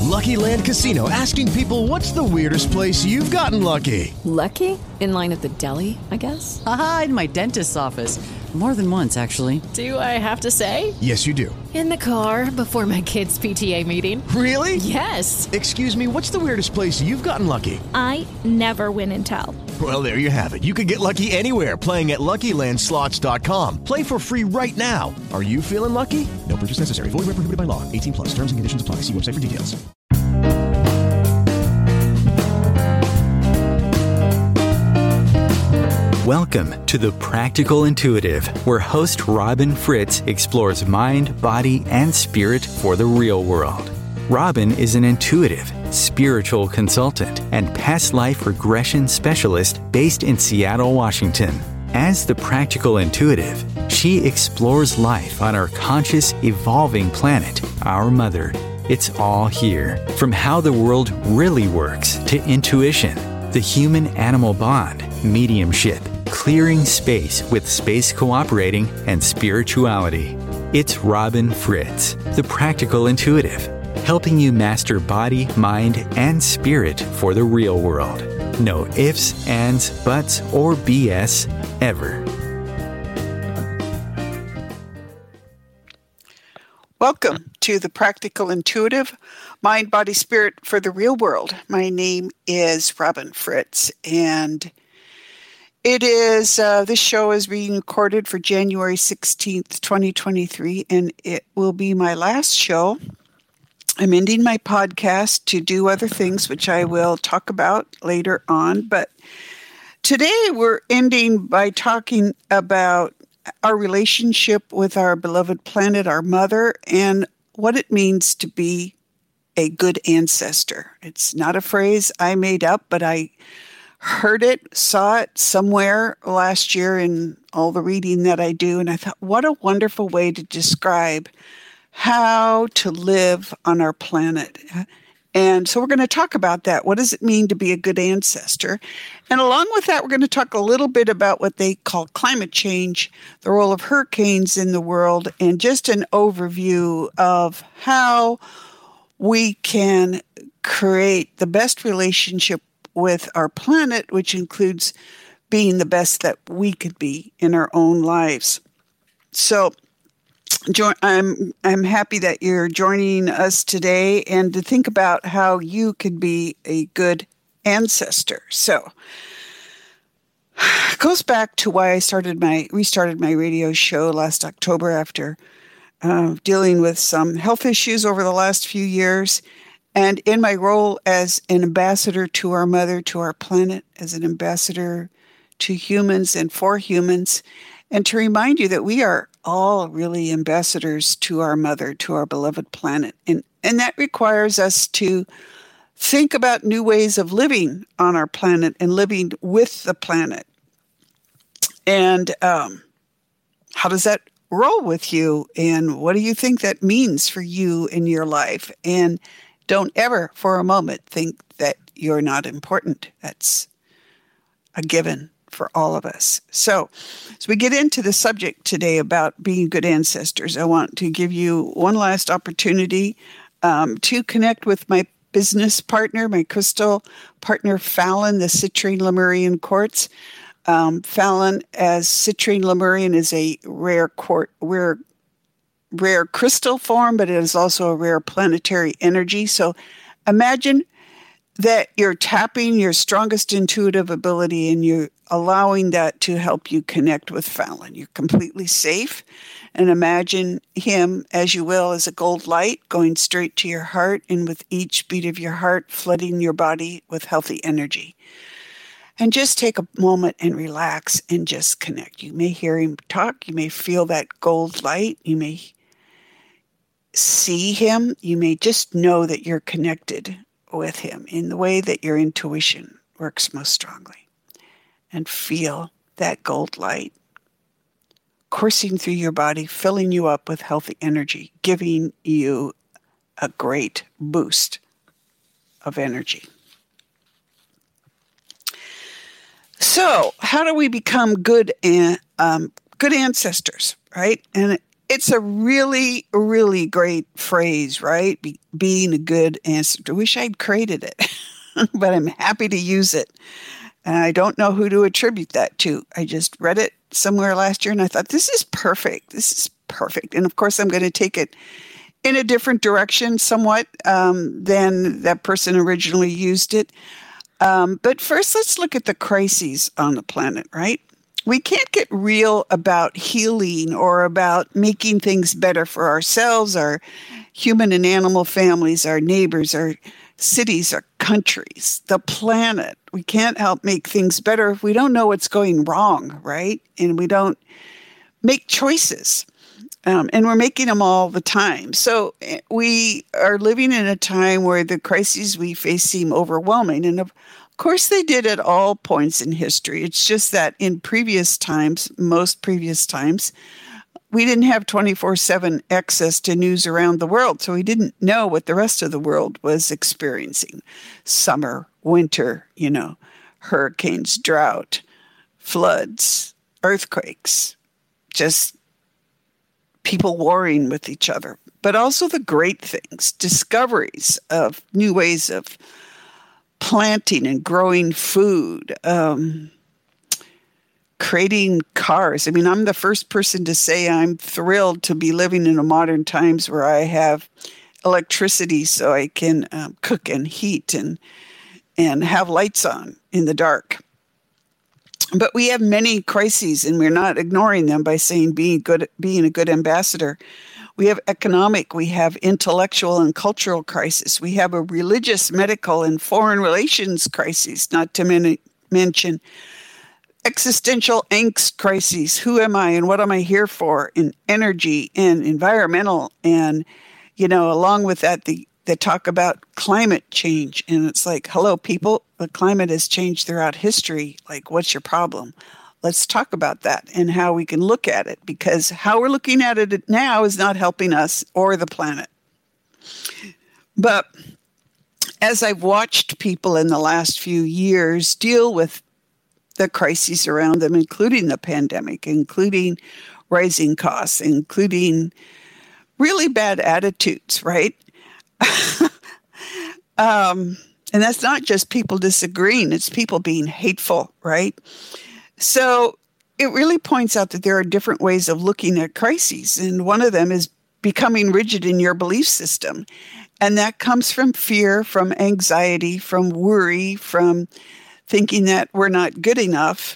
Lucky Land Casino, asking people, what's the weirdest place you've gotten lucky? Lucky? In line at the deli, I guess? Aha, in my dentist's office. More than once, actually. Do I have to say? Yes, you do. In the car before my kids' PTA meeting. Really? Yes. Excuse me, what's the weirdest place you've gotten lucky? I never win and tell. Well, there you have it. You can get lucky anywhere, playing at LuckyLandSlots.com. Play for free right now. Are you feeling lucky? No purchase necessary. Void where prohibited by law. 18 plus. Terms and conditions apply. See website for details. Welcome to The Practical Intuitive, where host Robin Fritz explores mind, body, and spirit for the real world. Robin is an intuitive, spiritual consultant and past life regression specialist based in Seattle, Washington. As the Practical Intuitive, she explores life on our conscious, evolving planet, our Mother. It's all here, from how the world really works to intuition, the human-animal bond, mediumship, clearing space with space cooperating, and spirituality. It's Robin Fritz, the Practical Intuitive, helping you master body, mind, and spirit for the real world. No ifs, ands, buts, or BS ever. Welcome to the Practical Intuitive, Mind, Body, Spirit for the Real World. My name is Robin Fritz, and it is, this show is being recorded for January 16th, 2023, and it will be my last show. I'm ending my podcast to do other things, which I will talk about later on. But today we're ending by talking about our relationship with our beloved planet, our Mother, and what it means to be a good ancestor. It's not a phrase I made up, but I heard it, saw it somewhere last year in all the reading that I do, and I thought, what a wonderful way to describe how to live on our planet. And so we're going to talk about that. What does it mean to be a good ancestor? And along with that, we're going to talk a little bit about what they call climate change, the role of hurricanes in the world, and just an overview of how we can create the best relationship with our planet, which includes being the best that we could be in our own lives. So I'm happy that you're joining us today and to think about how you could be a good ancestor. So it goes back to why I restarted my radio show last October after dealing with some health issues over the last few years. And in my role as an ambassador to our Mother, to our planet, as an ambassador to humans and for humans, and to remind you that we are all really ambassadors to our Mother, to our beloved planet. And that requires us to think about new ways of living on our planet and living with the planet. And how does that roll with you? And what do you think that means for you in your life? And don't ever for a moment think that you're not important. That's a given for all of us. So as we get into the subject today about being good ancestors, I want to give you one last opportunity to connect with my business partner, my crystal partner, Fallon, the Citrine Lemurian Quartz. Fallon, as Citrine Lemurian, is a rare crystal form, but it is also a rare planetary energy. So imagine that you're tapping your strongest intuitive ability and you're allowing that to help you connect with Fallon. You're completely safe. And imagine him, as you will, as a gold light going straight to your heart, and with each beat of your heart, flooding your body with healthy energy. And just take a moment and relax and just connect. You may hear him talk. You may feel that gold light. You may see him. You may just know that you're connected with him in the way that your intuition works most strongly. And feel that gold light coursing through your body, filling you up with healthy energy, giving you a great boost of energy. So, how do we become good ancestors, right? And it's a really, really great phrase, right? Being a good ancestor. I wish I'd created it, but I'm happy to use it. And I don't know who to attribute that to. I just read it somewhere last year and I thought, this is perfect. This is perfect. And of course, I'm going to take it in a different direction somewhat than that person originally used it. But first, let's look at the crises on the planet, right? We can't get real about healing or about making things better for ourselves, our human and animal families, our neighbors, our cities, our countries, the planet. We can't help make things better if we don't know what's going wrong, right? And we don't make choices. And we're making them all the time. So we are living in a time where the crises we face seem overwhelming. And of course, they did at all points in history. It's just that in previous times, most previous times, we didn't have 24/7 access to news around the world. So we didn't know what the rest of the world was experiencing. Summer, winter, hurricanes, drought, floods, earthquakes, just people warring with each other, but also the great things, discoveries of new ways of planting and growing food, creating cars. I mean, I'm the first person to say I'm thrilled to be living in a modern times where I have electricity so I can cook and heat and have lights on in the dark. But we have many crises, and we're not ignoring them by saying being a good ambassador. We have economic, we have intellectual and cultural crisis. We have a religious, medical, and foreign relations crisis, not to mention existential angst crises. Who am I and what am I here for? In energy and environmental, and along with that, the talk about climate change. And it's like, hello, people, the climate has changed throughout history. Like, what's your problem? Let's talk about that and how we can look at it, because how we're looking at it now is not helping us or the planet. But as I've watched people in the last few years deal with the crises around them, including the pandemic, including rising costs, including really bad attitudes, right? And that's not just people disagreeing, it's people being hateful, right? So it really points out that there are different ways of looking at crises. And one of them is becoming rigid in your belief system. And that comes from fear, from anxiety, from worry, from thinking that we're not good enough,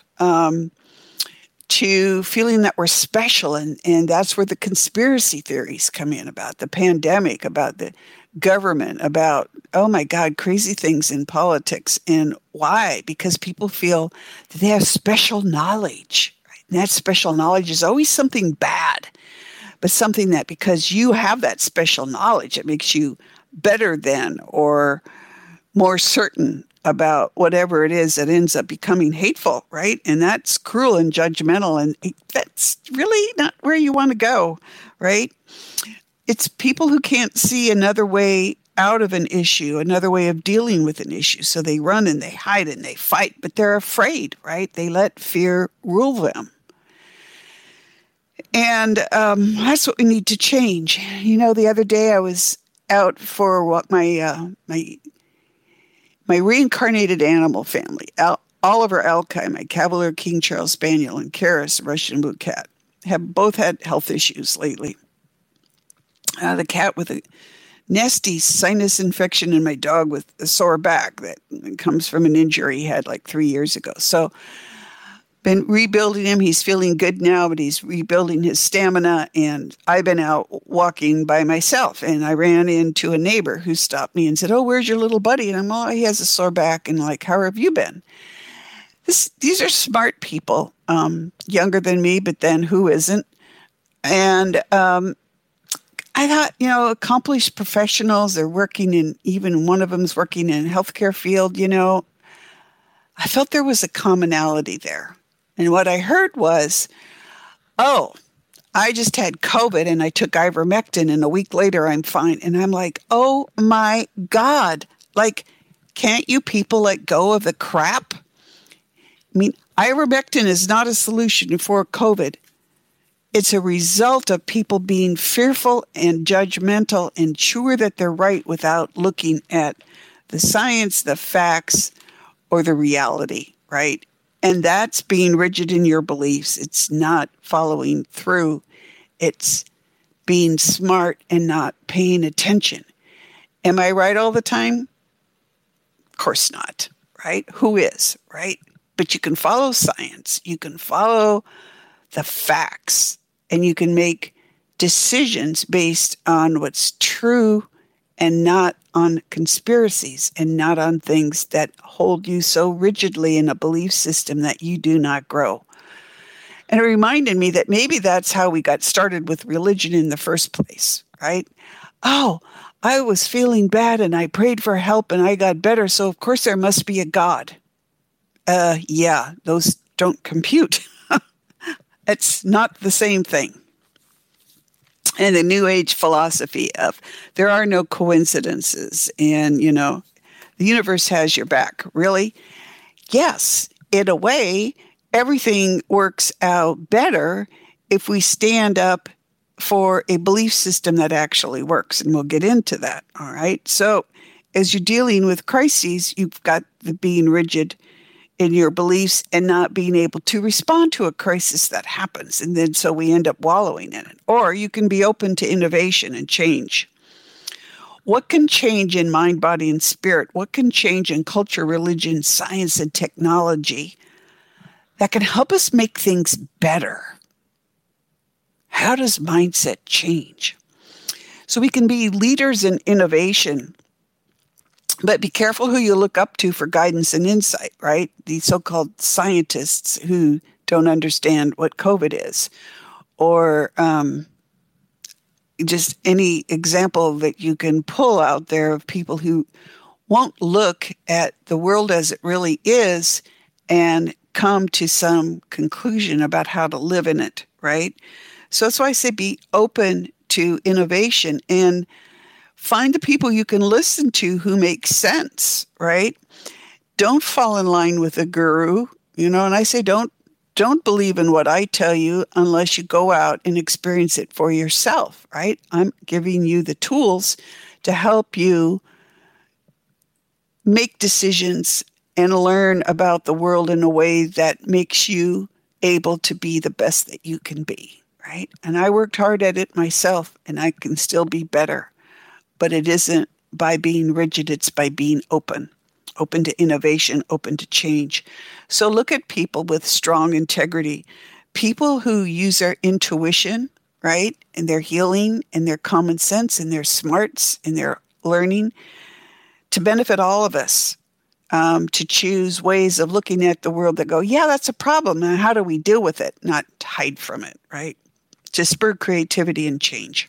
to feeling that we're special. And that's where the conspiracy theories come in about the pandemic, about the government, about, oh my God, crazy things in politics. And why? Because people feel that they have special knowledge. Right? And that special knowledge is always something bad, but something that because you have that special knowledge, it makes you better than or more certain about whatever it is that ends up becoming hateful, right? And that's cruel and judgmental, and that's really not where you want to go, right? It's people who can't see another way out of an issue, another way of dealing with an issue. So they run and they hide and they fight, but they're afraid, right? They let fear rule them. And that's what we need to change. The other day I was out for what my reincarnated animal family, Oliver Alki, my Cavalier King Charles Spaniel, and Karis, Russian Blue Cat, have both had health issues lately. The cat with a nasty sinus infection, and my dog with a sore back that comes from an injury he had like 3 years ago. So been rebuilding him. He's feeling good now, but he's rebuilding his stamina. And I've been out walking by myself, and I ran into a neighbor who stopped me and said, "Oh, where's your little buddy?" And I'm, "Oh, he has a sore back." And like, "How have you been?" These are smart people, younger than me, but then who isn't? And I thought, accomplished professionals, they're working in, even one of them's working in a healthcare field, I felt there was a commonality there. And what I heard was, "Oh, I just had COVID and I took ivermectin and a week later I'm fine." And I'm like, oh my God, like, can't you people let go of the crap? I mean, ivermectin is not a solution for COVID. It's a result of people being fearful and judgmental and sure that they're right without looking at the science, the facts, or the reality, right? And that's being rigid in your beliefs. It's not following through. It's being smart and not paying attention. Am I right all the time? Of course not, right? Who is, right? But you can follow science. You can follow the facts, and you can make decisions based on what's true and not on conspiracies and not on things that hold you so rigidly in a belief system that you do not grow. And it reminded me that maybe that's how we got started with religion in the first place, right? Oh, I was feeling bad and I prayed for help and I got better, so of course there must be a God. Yeah, those don't compute. It's not the same thing. And the New Age philosophy of there are no coincidences and, the universe has your back. Really? Yes, in a way, everything works out better if we stand up for a belief system that actually works. And we'll get into that. All right. So as you're dealing with crises, you've got the being rigid in your beliefs and not being able to respond to a crisis that happens. And then so we end up wallowing in it. Or you can be open to innovation and change. What can change in mind, body, and spirit? What can change in culture, religion, science, and technology that can help us make things better? How does mindset change? So we can be leaders in innovation, but be careful who you look up to for guidance and insight, right? These so-called scientists who don't understand what COVID is, or just any example that you can pull out there of people who won't look at the world as it really is and come to some conclusion about how to live in it, right? So that's why I say be open to innovation and find the people you can listen to who make sense, right? Don't fall in line with a guru, and I say don't believe in what I tell you unless you go out and experience it for yourself, right? I'm giving you the tools to help you make decisions and learn about the world in a way that makes you able to be the best that you can be, right? And I worked hard at it myself, and I can still be better. But it isn't by being rigid, it's by being open to innovation, open to change. So look at people with strong integrity, people who use their intuition, right? And their healing and their common sense and their smarts and their learning to benefit all of us, to choose ways of looking at the world that go, yeah, that's a problem. And how do we deal with it? Not hide from it, right? To spur creativity and change.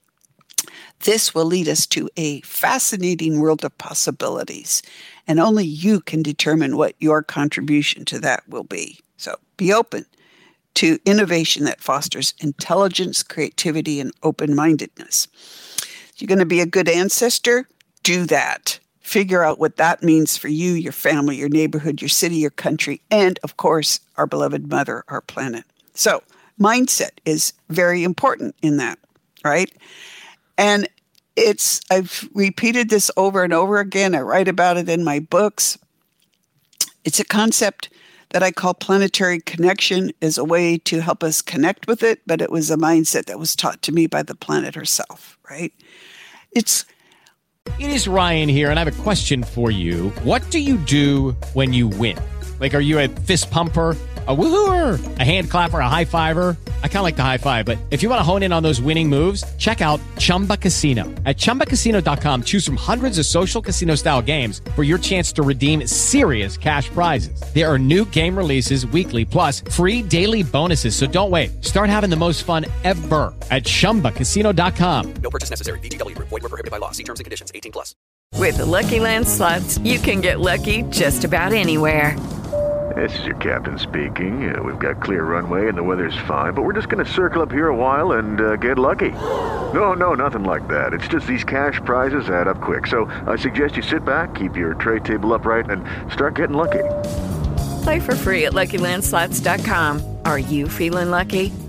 This will lead us to a fascinating world of possibilities, and only you can determine what your contribution to that will be. So be open to innovation that fosters intelligence, creativity, and open-mindedness. You're going to be a good ancestor? Do that. Figure out what that means for you, your family, your neighborhood, your city, your country, and, of course, our beloved mother, our planet. So mindset is very important in that, right? And I've repeated this over and over again. I write about it in my books. It's a concept that I call planetary connection as a way to help us connect with it, but it was a mindset that was taught to me by the planet herself, right? It is Ryan here, and I have a question for you. What do you do when you win? Like, are you a fist pumper, a woohooer, a hand clapper, a high fiver? I kind of like the high five, but if you want to hone in on those winning moves, check out Chumba Casino. At ChumbaCasino.com, choose from hundreds of social casino-style games for your chance to redeem serious cash prizes. There are new game releases weekly, plus free daily bonuses. So don't wait. Start having the most fun ever at ChumbaCasino.com. No purchase necessary. VGW. Void where prohibited by law. See terms and conditions. 18+. With the Lucky Land Slots, you can get lucky just about anywhere. This is your captain speaking. We've got clear runway and the weather's fine, but we're just going to circle up here a while and get lucky. No, nothing like that. It's just these cash prizes add up quick. So I suggest you sit back, keep your tray table upright, and start getting lucky. Play for free at LuckyLandSlots.com. Are you feeling lucky?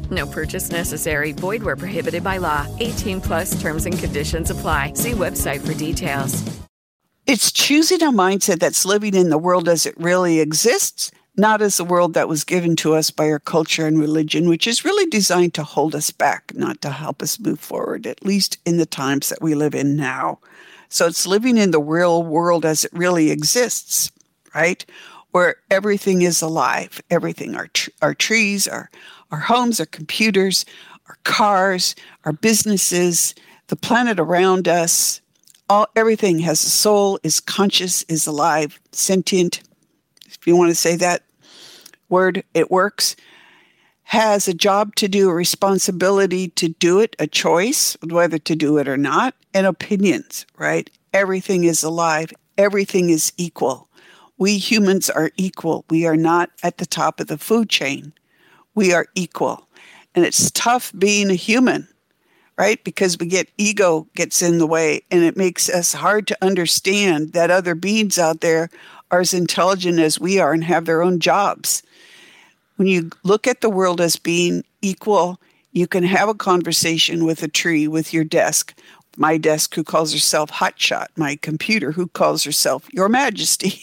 No purchase necessary. Void where prohibited by law. 18 plus terms and conditions apply. See website for details. It's choosing a mindset that's living in the world as it really exists, not as the world that was given to us by our culture and religion, which is really designed to hold us back, not to help us move forward, at least in the times that we live in now. So it's living in the real world as it really exists, right? Where everything is alive. Everything, our trees, our homes, our computers, our cars, our businesses, the planet around us, everything has a soul, is conscious, is alive, sentient, if you want to say that word, it works, has a job to do, a responsibility to do it, a choice, whether to do it or not, and opinions, right? Everything is alive. Everything is equal. We humans are equal. We are not at the top of the food chain. We are equal. And it's tough being a human, right? Because ego gets in the way, and it makes us hard to understand that other beings out there are as intelligent as we are and have their own jobs. When you look at the world as being equal, you can have a conversation with a tree, with your desk, my desk who calls herself Hotshot, my computer who calls herself Your Majesty.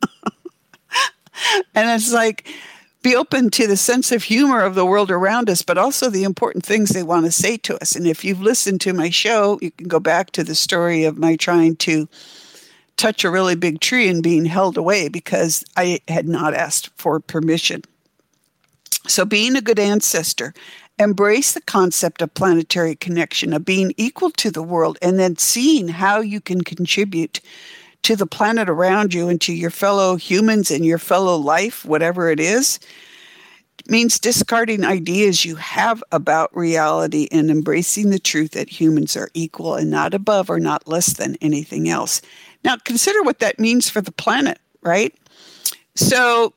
And it's like, be open to the sense of humor of the world around us, but also the important things they want to say to us. And if you've listened to my show, you can go back to the story of my trying to touch a really big tree and being held away because I had not asked for permission. So being a good ancestor, embrace the concept of planetary connection, of being equal to the world, and then seeing how you can contribute to the planet around you and to your fellow humans and your fellow life, whatever it is, means discarding ideas you have about reality and embracing the truth that humans are equal and not above or not less than anything else. Now, consider what that means for the planet, right? So,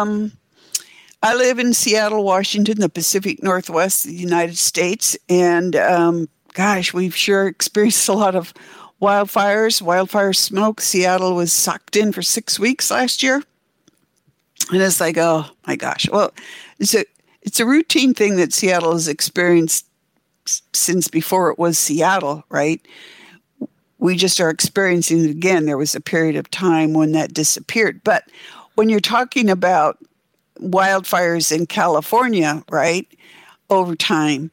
I live in Seattle, Washington, the Pacific Northwest of the United States, and we've sure experienced a lot of wildfire smoke. Seattle was sucked in for 6 weeks last year. And it's like, oh my gosh. Well, it's a routine thing that Seattle has experienced since before it was Seattle, right? We just are experiencing it again. There was a period of time when that disappeared. But when you're talking about wildfires in California, right, over time,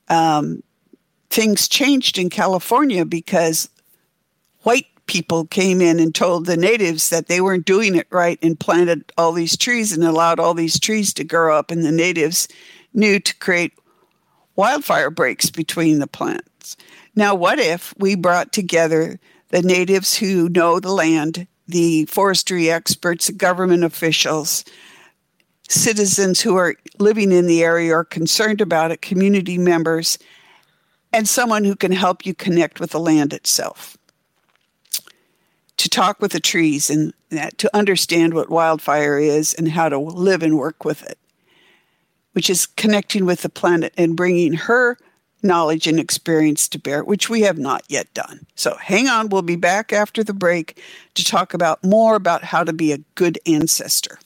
things changed in California because white people came in and told the natives that they weren't doing it right and planted all these trees and allowed all these trees to grow up. And the natives knew to create wildfire breaks between the plants. Now, what if we brought together the natives who know the land, the forestry experts, government officials, citizens who are living in the area or concerned about it, community members, and someone who can help you connect with the land itself, to talk with the trees and to understand what wildfire is and how to live and work with it, which is connecting with the planet and bringing her knowledge and experience to bear, which we have not yet done. So hang on, we'll be back after the break to talk about more about how to be a good ancestor.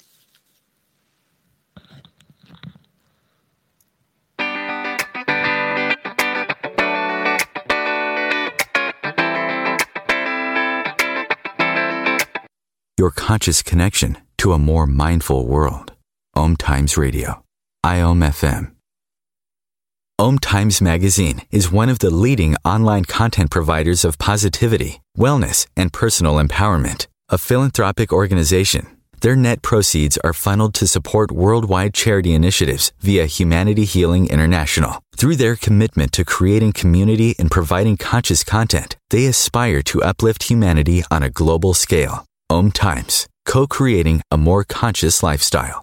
Your conscious connection to a more mindful world. Om Times Radio. IOM FM. Om Times Magazine is one of the leading online content providers of positivity, wellness, and personal empowerment. A philanthropic organization, their net proceeds are funneled to support worldwide charity initiatives via Humanity Healing International. Through their commitment to creating community and providing conscious content, they aspire to uplift humanity on a global scale. Om Times, co-creating a more conscious lifestyle.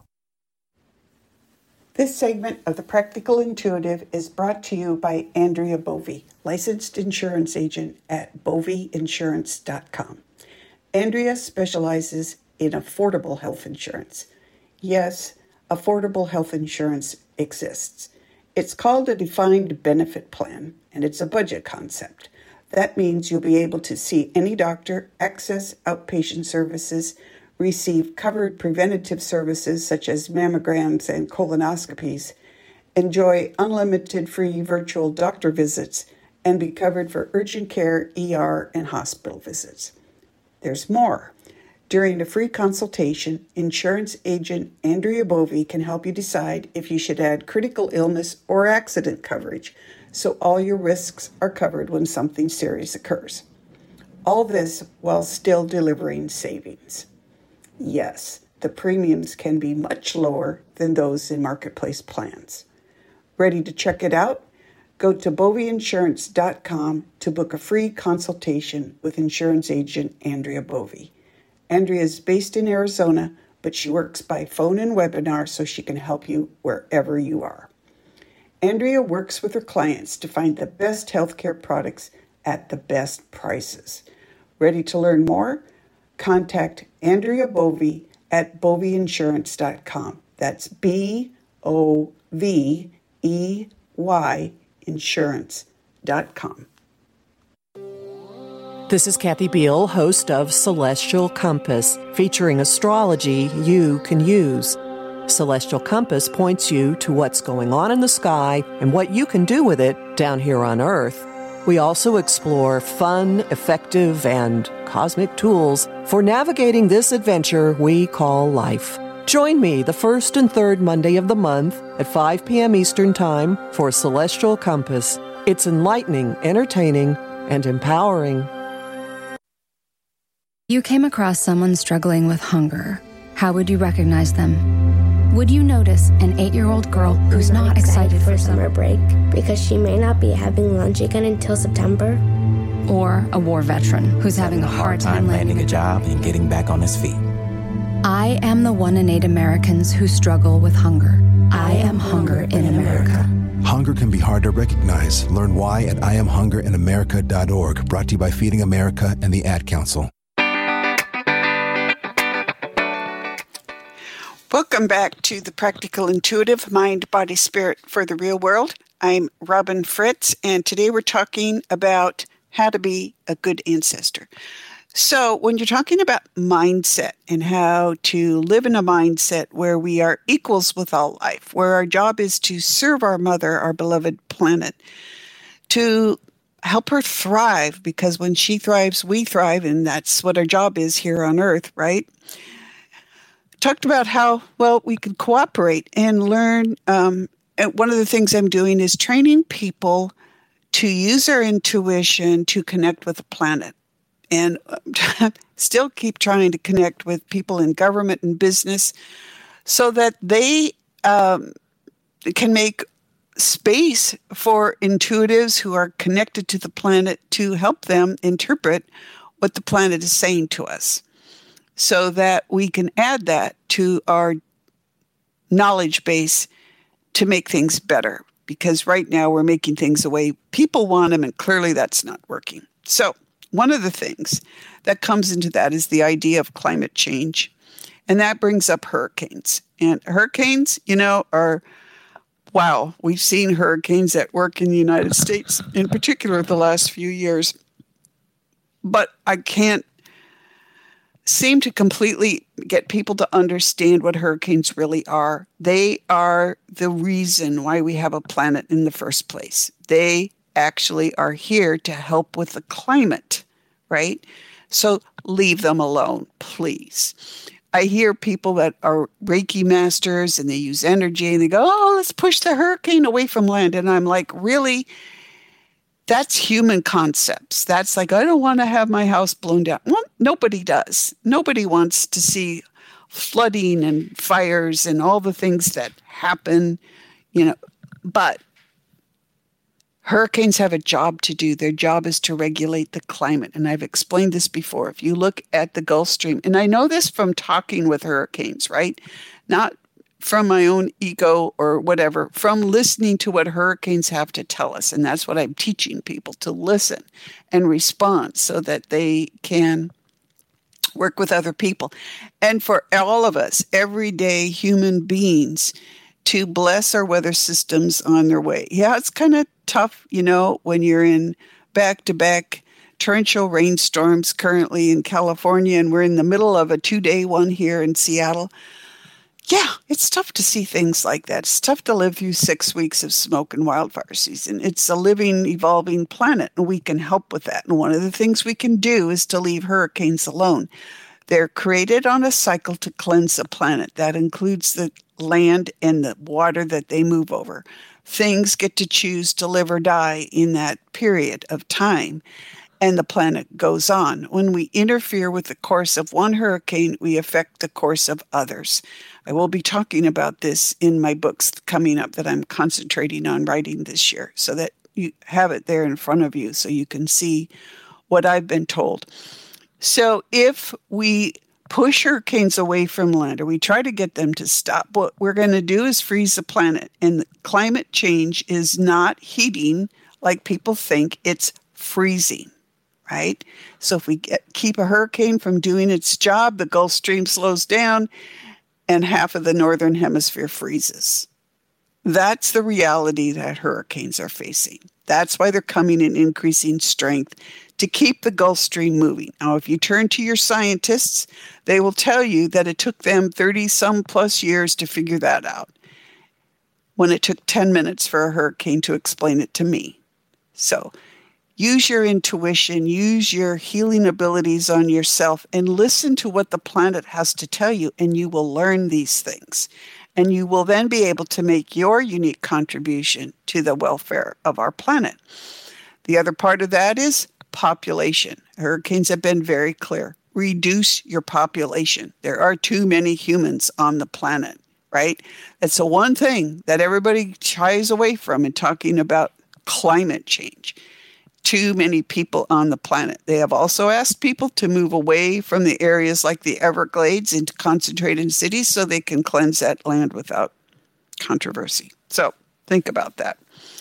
This segment of The Practical Intuitive is brought to you by Andrea Bovey, licensed insurance agent at boveyinsurance.com. Andrea specializes in affordable health insurance. Yes, affordable health insurance exists. It's called a defined benefit plan, and it's a budget concept. That means you'll be able to see any doctor, access outpatient services, receive covered preventative services such as mammograms and colonoscopies, enjoy unlimited free virtual doctor visits, and be covered for urgent care, ER, and hospital visits. There's more. During the free consultation, insurance agent Andrea Bovey can help you decide if you should add critical illness or accident coverage, so all your risks are covered when something serious occurs. All this while still delivering savings. Yes, the premiums can be much lower than those in marketplace plans. Ready to check it out? Go to boveyinsurance.com to book a free consultation with insurance agent Andrea Bovey. Andrea is based in Arizona, but she works by phone and webinar so she can help you wherever you are. Andrea works with her clients to find the best healthcare products at the best prices. Ready to learn more? Contact Andrea Bovey at boveyinsurance.com. That's BOVEY insurance.com. This is Kathy Beal, host of Celestial Compass, featuring astrology you can use. Celestial Compass points you to what's going on in the sky and what you can do with it down here on Earth. We also explore fun, effective, and cosmic tools for navigating this adventure we call life. Join me the first and third Monday of the month at 5 p.m. Eastern Time for Celestial Compass. It's enlightening, entertaining, and empowering. You came across someone struggling with hunger. How would you recognize them? Would you notice an 8-year-old girl who's not excited for summer break because she may not be having lunch again until September? Or a war veteran who's having a hard time landing a job and getting back on his feet? I am the 1 in 8 Americans who struggle with hunger. I am hunger in America. Hunger can be hard to recognize. Learn why at IamHungerInAmerica.org. Brought to you by Feeding America and the Ad Council. Welcome back to the Practical Intuitive Mind, Body, Spirit for the Real World. I'm Robin Fritz, and today we're talking about how to be a good ancestor. So when you're talking about mindset and how to live in a mindset where we are equals with all life, where our job is to serve our mother, our beloved planet, to help her thrive, because when she thrives, we thrive, and that's what our job is here on Earth, right? Talked about how, well, we could cooperate and learn. And one of the things I'm doing is training people to use their intuition to connect with the planet. And still keep trying to connect with people in government and business so that they can make space for intuitives who are connected to the planet to help them interpret what the planet is saying to us, so that we can add that to our knowledge base to make things better. Because right now we're making things the way people want them, and clearly that's not working. So one of the things that comes into that is the idea of climate change. And that brings up hurricanes. And hurricanes, are, wow, we've seen hurricanes at work in the United States, in particular the last few years. But I can't seem to completely get people to understand what hurricanes really are. They are the reason why we have a planet in the first place. They actually are here to help with the climate, right? So leave them alone, please. I hear people that are Reiki masters and they use energy and they go, oh, let's push the hurricane away from land. And I'm like, really? That's human concepts. That's like, I don't want to have my house blown down. Well, nobody does. Nobody wants to see flooding and fires and all the things that happen, but hurricanes have a job to do. Their job is to regulate the climate. And I've explained this before. If you look at the Gulf Stream, and I know this from talking with hurricanes, right? Not from my own ego or whatever, from listening to what hurricanes have to tell us. And that's what I'm teaching people, to listen and respond so that they can work with other people. And for all of us, everyday human beings, to bless our weather systems on their way. Yeah, it's kind of tough, when you're in back-to-back torrential rainstorms currently in California, and we're in the middle of a 2-day one here in Seattle. yeah, it's tough to see things like that. It's tough to live through 6 weeks of smoke and wildfire season. It's a living, evolving planet, and we can help with that. And one of the things we can do is to leave hurricanes alone. They're created on a cycle to cleanse the planet. That includes the land and the water that they move over. Things get to choose to live or die in that period of time, and the planet goes on. When we interfere with the course of one hurricane, we affect the course of others. I will be talking about this in my books coming up that I'm concentrating on writing this year, so that you have it there in front of you so you can see what I've been told. So if we push hurricanes away from land, or we try to get them to stop, what we're going to do is freeze the planet. And climate change is not heating like people think, it's freezing, right? So if we keep a hurricane from doing its job, the Gulf Stream slows down and half of the northern hemisphere freezes. That's the reality that hurricanes are facing. That's why they're coming in increasing strength, to keep the Gulf Stream moving. Now, if you turn to your scientists, they will tell you that it took them 30-some plus years to figure that out, when it took 10 minutes for a hurricane to explain it to me. So use your intuition, use your healing abilities on yourself, and listen to what the planet has to tell you, and you will learn these things. And you will then be able to make your unique contribution to the welfare of our planet. The other part of that is population. Hurricanes have been very clear. Reduce your population. There are too many humans on the planet, right? That's the one thing that everybody shies away from in talking about climate change. Too many people on the planet. They have also asked people to move away from the areas like the Everglades and to concentrate in cities so they can cleanse that land without controversy. So think about that.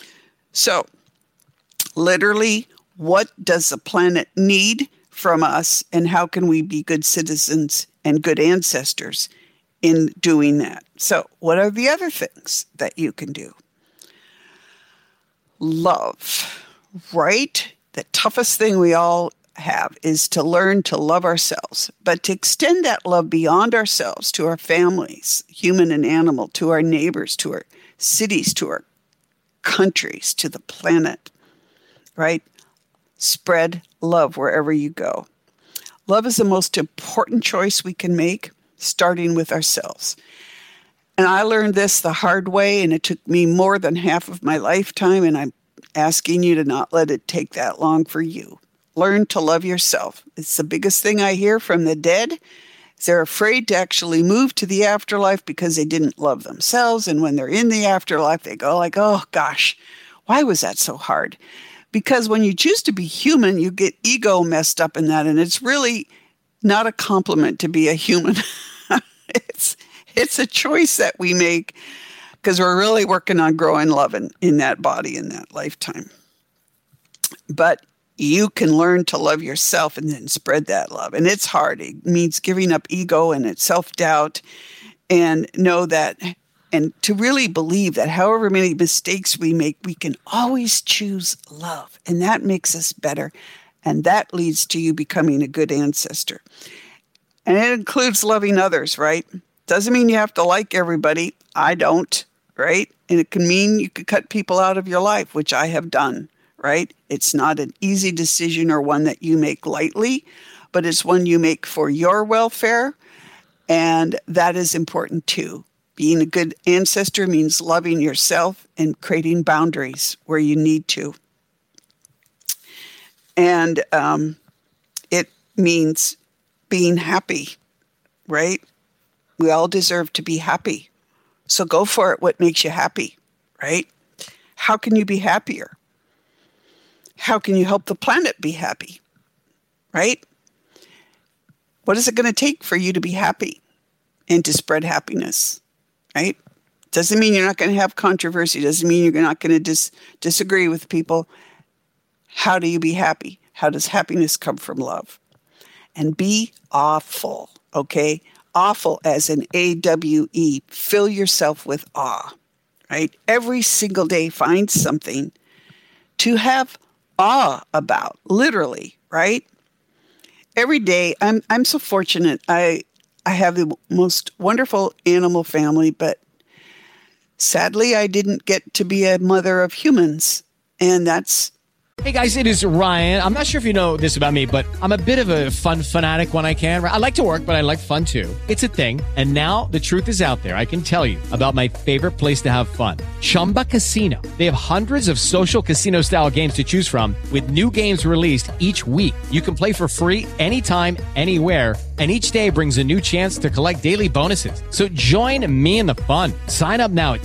So literally, what does the planet need from us, and how can we be good citizens and good ancestors in doing that? So what are the other things that you can do? Love. Right? The toughest thing we all have is to learn to love ourselves, but to extend that love beyond ourselves to our families, human and animal, to our neighbors, to our cities, to our countries, to the planet, right? Spread love wherever you go. Love is the most important choice we can make, starting with ourselves. And I learned this the hard way, and it took me more than half of my lifetime, and I'm asking you to not let it take that long for you. Learn to love yourself. It's the biggest thing I hear from the dead. They're afraid to actually move to the afterlife because they didn't love themselves. And when they're in the afterlife, they go like, oh gosh, why was that so hard? Because when you choose to be human, you get ego messed up in that. And it's really not a compliment to be a human. It's a choice that we make, because we're really working on growing love in that body in that lifetime. But you can learn to love yourself and then spread that love. And it's hard. It means giving up ego and its self-doubt, and know that, and to really believe that however many mistakes we make, we can always choose love. And that makes us better. And that leads to you becoming a good ancestor. And it includes loving others, right? Doesn't mean you have to like everybody. I don't. Right? And it can mean you could cut people out of your life, which I have done, right? It's not an easy decision or one that you make lightly, but it's one you make for your welfare. And that is important too. Being a good ancestor means loving yourself and creating boundaries where you need to. And it means being happy, right? We all deserve to be happy. So go for it, what makes you happy, right? How can you be happier? How can you help the planet be happy, right? What is it going to take for you to be happy and to spread happiness, right? Doesn't mean you're not going to have controversy. Doesn't mean you're not going to disagree with people. How do you be happy? How does happiness come from love? And be awful, okay? Awful as in AWE. Fill yourself with awe, right? Every single day, find something to have awe about, literally, right? Every day, I'm so fortunate. I I have the most wonderful animal family, but sadly, I didn't get to be a mother of humans. And that's... Hey guys, it is Ryan. I'm not sure if you know this about me, but I'm a bit of a fun fanatic when I can. I like to work, but I like fun too. It's a thing. And now the truth is out there. I can tell you about my favorite place to have fun. Chumba Casino. They have hundreds of social casino style games to choose from with new games released each week. You can play for free anytime, anywhere. And each day brings a new chance to collect daily bonuses. So join me in the fun. Sign up now at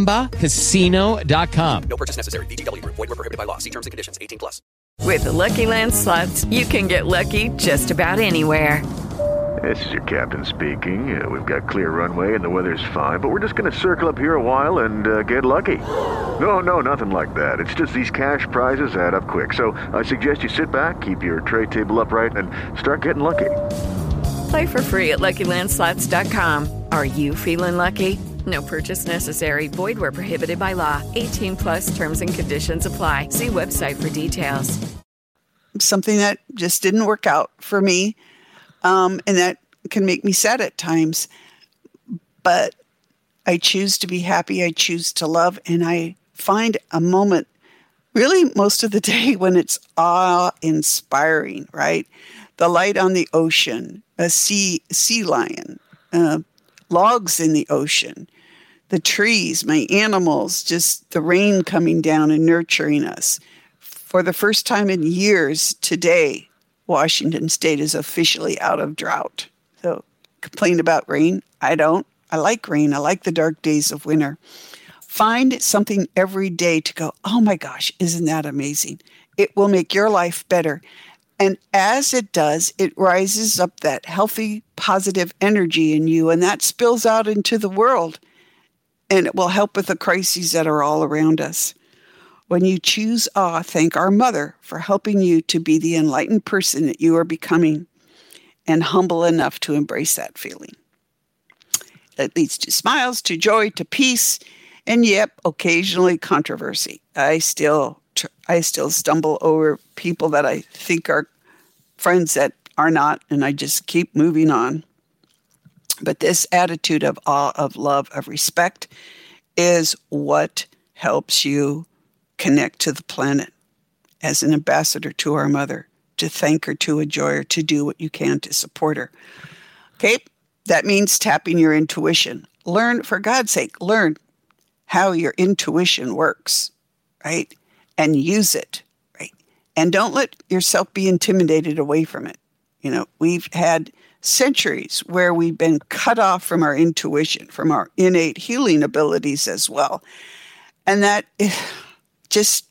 ChumbaCasino.com. No purchase necessary. VGW. Void where prohibited by law. See terms and conditions. 18+. With the Lucky Land Slots, you can get lucky just about anywhere. This is your captain speaking. We've got clear runway and the weather's fine, but we're just going to circle up here a while and get lucky. No, nothing like that. It's just these cash prizes add up quick. So I suggest you sit back, keep your tray table upright, and start getting lucky. Play for free at LuckyLandSlots.com. Are you feeling lucky? No purchase necessary. Void where prohibited by law. 18+ terms and conditions apply. See website for details. Something that just didn't work out for me, and that can make me sad at times. But I choose to be happy. I choose to love. And I find a moment, really most of the day, when it's awe-inspiring, right? The light on the ocean, a sea lion, logs in the ocean, the trees, my animals, just the rain coming down and nurturing us. For the first time in years today, Washington State is officially out of drought. So complain about rain? I don't. I like rain. I like the dark days of winter. Find something every day to go, oh my gosh, isn't that amazing? It will make your life better. And as it does, it rises up that healthy, positive energy in you, and that spills out into the world. And it will help with the crises that are all around us. When you choose awe, thank our mother for helping you to be the enlightened person that you are becoming, and humble enough to embrace that feeling. It leads to smiles, to joy, to peace, and yep, occasionally controversy. I still stumble over people that I think are friends that are not, and I just keep moving on. But this attitude of awe, of love, of respect is what helps you connect to the planet as an ambassador to our mother, to thank her, to enjoy her, to do what you can to support her. Okay, that means tapping your intuition. Learn, for God's sake, learn how your intuition works, right? And use it, right? And don't let yourself be intimidated away from it. You know, we've had centuries where we've been cut off from our intuition, from our innate healing abilities as well. And that just,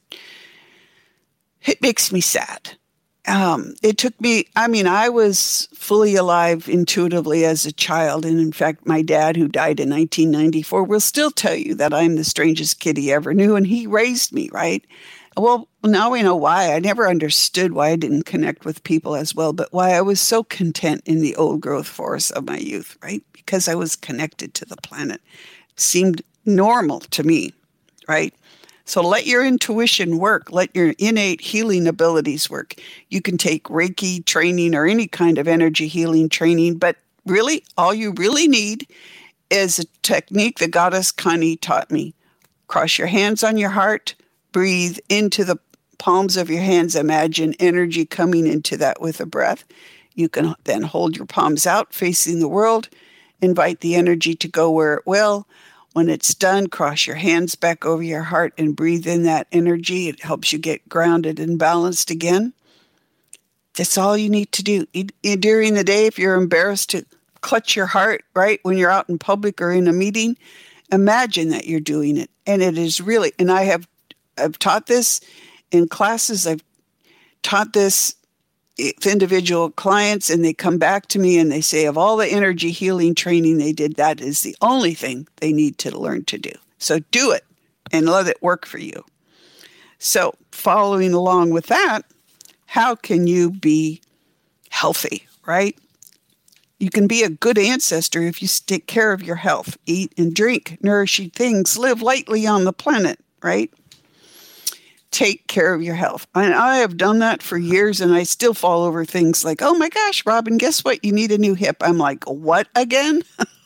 it makes me sad. It took me, I was fully alive intuitively as a child. And in fact, my dad, who died in 1994, will still tell you that I'm the strangest kid he ever knew. And he raised me, right? Well, now we know why. I never understood why I didn't connect with people as well, but why I was so content in the old growth forests of my youth, right? Because I was connected to the planet. It seemed normal to me, right? So let your intuition work. Let your innate healing abilities work. You can take Reiki training or any kind of energy healing training, but really, all you really need is a technique that Goddess Connie taught me. Cross your hands on your heart, breathe into the palms of your hands. Imagine energy coming into that with a breath. You can then hold your palms out facing the world. Invite the energy to go where it will. When it's done, cross your hands back over your heart and breathe in that energy. It helps you get grounded and balanced again. That's all you need to do. During the day, if you're embarrassed to clutch your heart, right, when you're out in public or in a meeting, imagine that you're doing it. And it is really, and I've taught this in classes. I've taught this with individual clients, and they come back to me and they say, of all the energy healing training they did, that is the only thing they need to learn to do. So do it and let it work for you. So following along with that, how can you be healthy, right? You can be a good ancestor if you take care of your health, eat and drink nourishing things, live lightly on the planet, right? take care of your health. And I have done that for years, and I still fall over things like, oh my gosh, Robin, guess what? You need a new hip. I'm like, what again?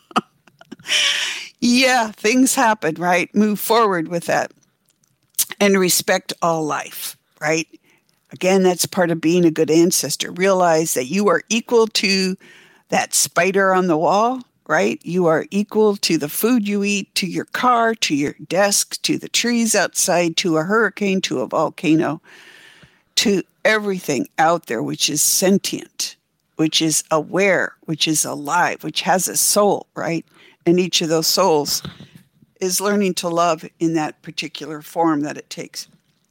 Yeah, things happen, right? Move forward with that. And respect all life, right? Again, that's part of being a good ancestor. Realize that you are equal to that spider on the wall, right? You are equal to the food you eat, to your car, to your desk, to the trees outside, to a hurricane, to a volcano, to everything out there which is sentient, which is aware, which is alive, which has a soul, right? And each of those souls is learning to love in that particular form that it takes.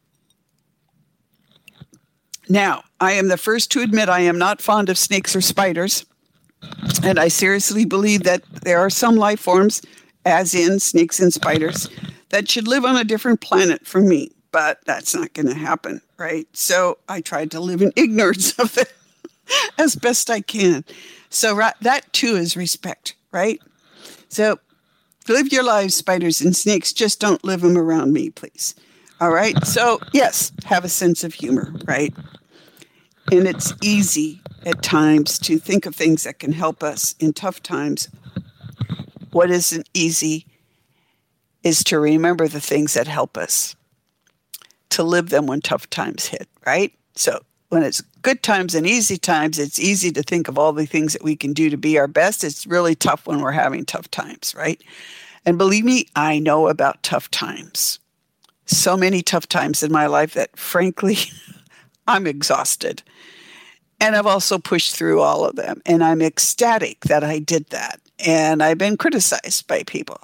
Now, I am the first to admit I am not fond of snakes or spiders. And I seriously believe that there are some life forms, as in snakes and spiders, that should live on a different planet from me. But that's not going to happen, right? So I tried to live in ignorance of it as best I can. So that too is respect, right? So live your lives, spiders and snakes. Just don't live them around me, please. All right? So yes, have a sense of humor, right? And it's easy at times to think of things that can help us in tough times. What isn't easy is to remember the things that help us, to live them when tough times hit, right? So when it's good times and easy times, it's easy to think of all the things that we can do to be our best. It's really tough when we're having tough times, right? And believe me, I know about tough times. So many tough times in my life that, frankly, I'm exhausted. And I've also pushed through all of them. And I'm ecstatic that I did that. And I've been criticized by people.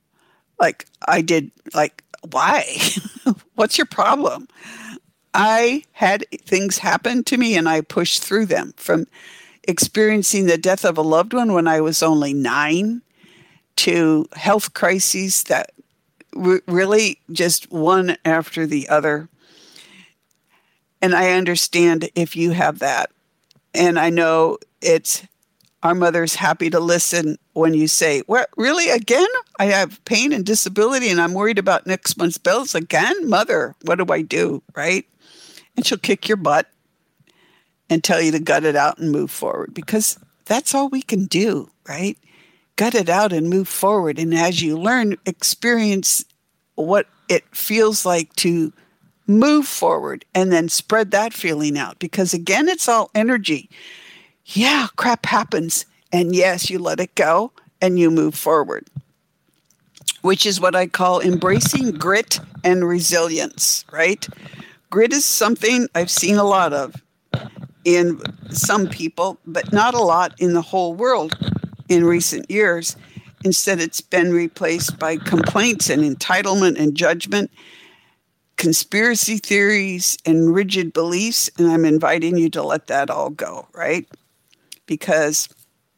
Why? What's your problem? I had things happen to me and I pushed through them, from experiencing the death of a loved one when I was only 9 to health crises that really just one after the other. And I understand if you have that. And I know our mother's happy to listen when you say, what, really, again? I have pain and disability and I'm worried about next month's bills again? Mother, what do I do, right? And she'll kick your butt and tell you to gut it out and move forward, because that's all we can do, right? Gut it out and move forward. And as you learn, experience what it feels like to move forward and then spread that feeling out. Because again, it's all energy. Yeah, crap happens. And yes, you let it go and you move forward, which is what I call embracing grit and resilience, right? Grit is something I've seen a lot of in some people, but not a lot in the whole world in recent years. Instead, it's been replaced by complaints and entitlement and judgment, conspiracy theories and rigid beliefs. And I'm inviting you to let that all go, right? Because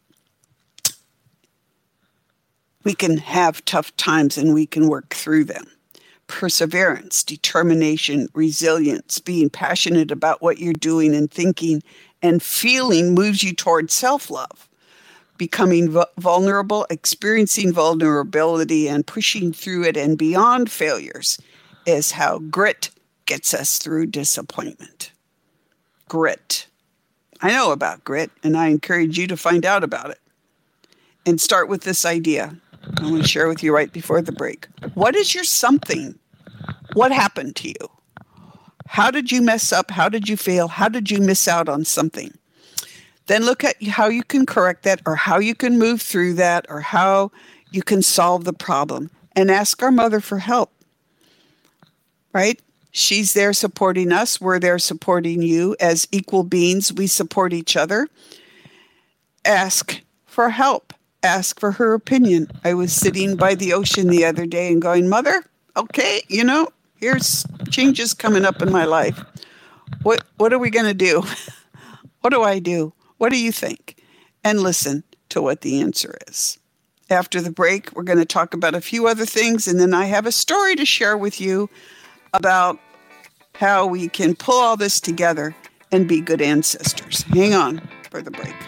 we can have tough times and we can work through them. Perseverance, determination, resilience, being passionate about what you're doing and thinking and feeling moves you toward self-love. Becoming vulnerable, experiencing vulnerability and pushing through it and beyond failures is how grit gets us through disappointment. Grit. I know about grit, and I encourage you to find out about it. And start with this idea. I want to share with you right before the break. What is your something? What happened to you? How did you mess up? How did you fail? How did you miss out on something? Then look at how you can correct that, or how you can move through that, or how you can solve the problem. And ask our mother for help, right? She's there supporting us. We're there supporting you. As equal beings, we support each other. Ask for help. Ask for her opinion. I was sitting by the ocean the other day and going, Mother, okay, here's changes coming up in my life. What are we going to do? What do I do? What do you think? And listen to what the answer is. After the break, we're going to talk about a few other things, and then I have a story to share with you about how we can pull all this together and be good ancestors. Hang on for the break.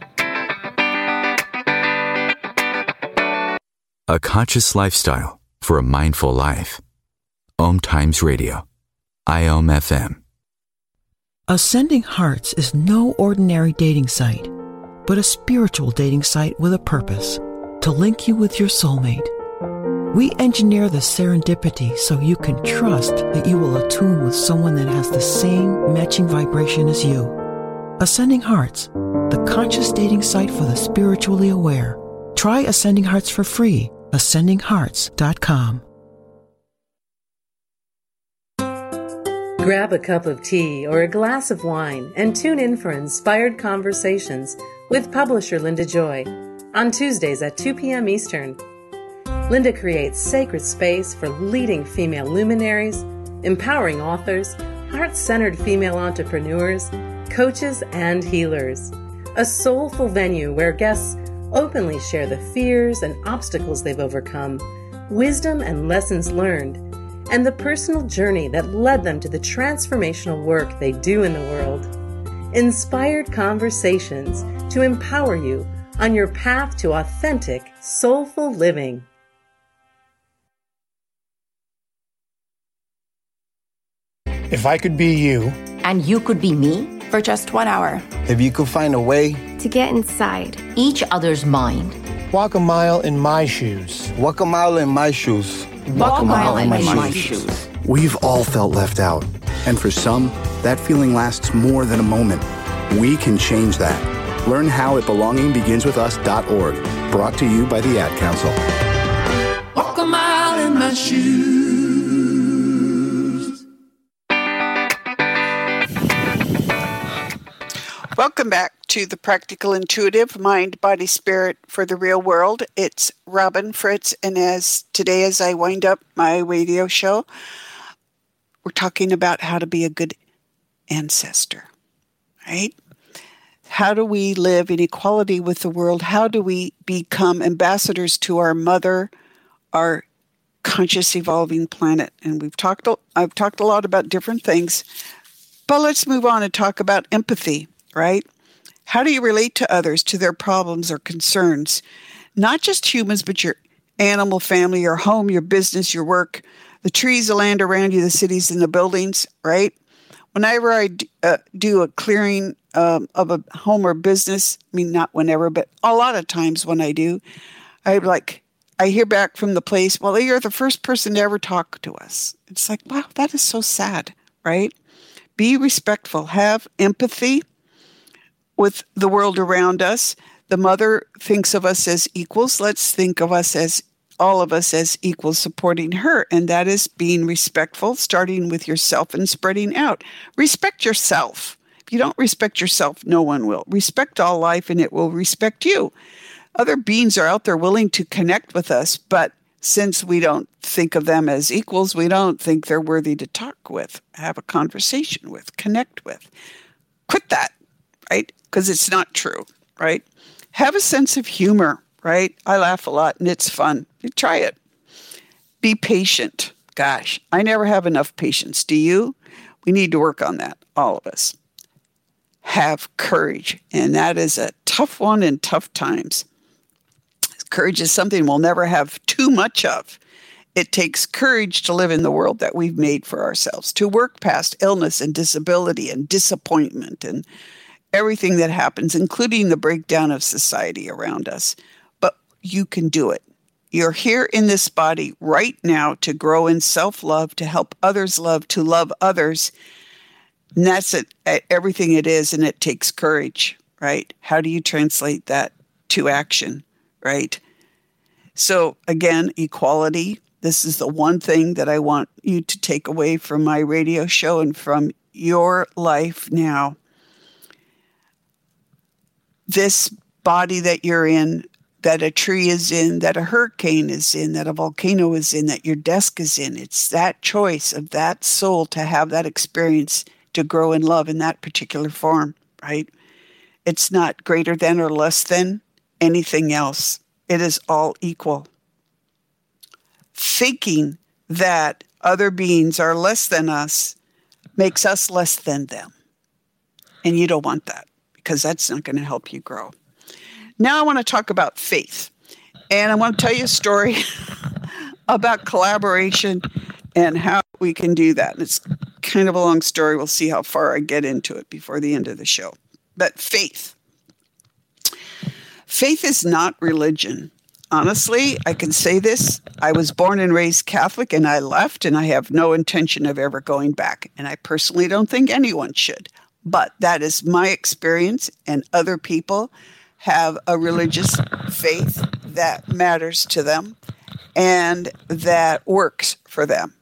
A conscious lifestyle for a mindful life. Om Times Radio. IOM FM. Ascending Hearts is no ordinary dating site, but a spiritual dating site with a purpose, to link you with your soulmate. We engineer the serendipity so you can trust that you will attune with someone that has the same matching vibration as you. Ascending Hearts, the conscious dating site for the spiritually aware. Try Ascending Hearts for free. AscendingHearts.com. Grab a cup of tea or a glass of wine and tune in for Inspired Conversations with publisher Linda Joy on Tuesdays at 2 p.m. Eastern. Linda creates sacred space for leading female luminaries, empowering authors, heart-centered female entrepreneurs, coaches, and healers. A soulful venue where guests openly share the fears and obstacles they've overcome, wisdom and lessons learned, and the personal journey that led them to the transformational work they do in the world. Inspired Conversations to empower you on your path to authentic, soulful living. If I could be you, and you could be me, for just 1 hour. If you could find a way to get inside each other's mind. Walk a mile in my shoes. Walk a mile in my shoes. Walk a mile in my shoes. We've all felt left out. And for some, that feeling lasts more than a moment. We can change that. Learn how at belongingbeginswithus.org. Brought to you by the Ad Council. Walk a mile in my shoes. Welcome back to the Practical Intuitive Mind, Body, Spirit for the Real World. It's Robin Fritz, and as I wind up my radio show, we're talking about how to be a good ancestor, right? How do we live in equality with the world? How do we become ambassadors to our mother, our conscious evolving planet? And I've talked a lot about different things, but let's move on and talk about empathy. Right? How do you relate to others, to their problems or concerns? Not just humans, but your animal family, your home, your business, your work, the trees, the land around you, the cities and the buildings, right? Whenever I do a clearing of a home or business, I mean, not whenever, but a lot of times when I do, I hear back from the place, well, you're the first person to ever talk to us. It's like, wow, that is so sad, right? Be respectful, have empathy with the world around us. The mother thinks of us as equals. Let's think of us as all of us as equals supporting her. And that is being respectful, starting with yourself and spreading out. Respect yourself. If you don't respect yourself, no one will. Respect all life and it will respect you. Other beings are out there willing to connect with us, but since we don't think of them as equals, we don't think they're worthy to talk with, have a conversation with, connect with. Quit that, right? Because it's not true, right? Have a sense of humor, right? I laugh a lot and it's fun. You try it. Be patient. Gosh, I never have enough patience. Do you? We need to work on that, all of us. Have courage, and that is a tough one in tough times. Courage is something we'll never have too much of. It takes courage to live in the world that we've made for ourselves, to work past illness and disability and disappointment and everything that happens, including the breakdown of society around us. But you can do it. You're here in this body right now to grow in self-love, to help others love, to love others. And that's it, everything it is, and it takes courage, right? How do you translate that to action, right? So again, equality. This is the one thing that I want you to take away from my radio show and from your life now. This body that you're in, that a tree is in, that a hurricane is in, that a volcano is in, that your desk is in, it's that choice of that soul to have that experience to grow in love in that particular form, right? It's not greater than or less than anything else. It is all equal. Thinking that other beings are less than us makes us less than them. And you don't want that, because that's not going to help you grow. Now I want to talk about faith. And I want to tell you a story about collaboration and how we can do that. And it's kind of a long story. We'll see how far I get into it before the end of the show. But faith. Faith is not religion. Honestly, I can say this. I was born and raised Catholic, and I left, and I have no intention of ever going back. And I personally don't think anyone should. But that is my experience, and other people have a religious faith that matters to them and that works for them.